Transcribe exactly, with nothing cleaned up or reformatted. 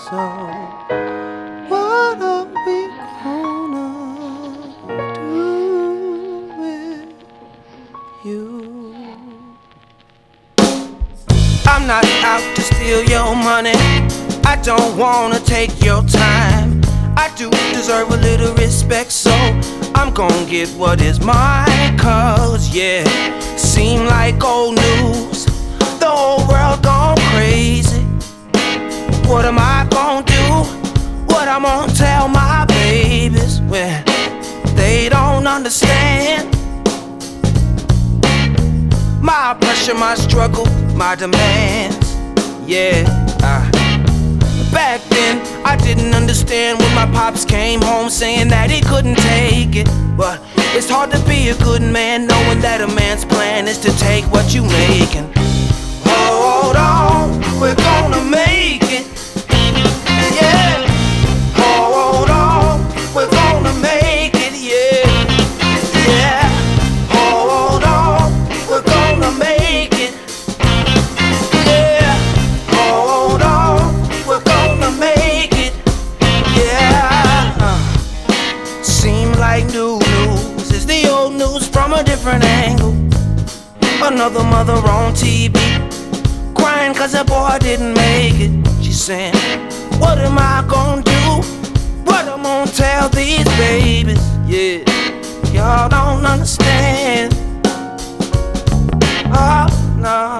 So what are we gonna do with you? I'm not out to steal your money, I don't wanna take your time. I do deserve a little respect, so I'm gon' get what is mine. Cause yeah, seem like old news, the whole world gone crazy. What am I gon' do? What I'm gonna tell my babies when they don't understand my pressure, my struggle, my demands? Yeah, uh, back then I didn't understand when my pops came home saying that he couldn't take it. But it's hard to be a good man knowing that a man's plan is to take what you making. Hold on, we're gonna make it. Yeah, hold on, we're gonna make it. Yeah, yeah, hold on, we're gonna make it. Yeah, hold on, we're gonna make it. Yeah, uh, seem like new news is the old news from a different angle. Another mother on T V crying cause her boy didn't make it. She's saying, what am I gonna do? What I'm gonna tell these babies? Yeah, y'all don't understand. Oh, no.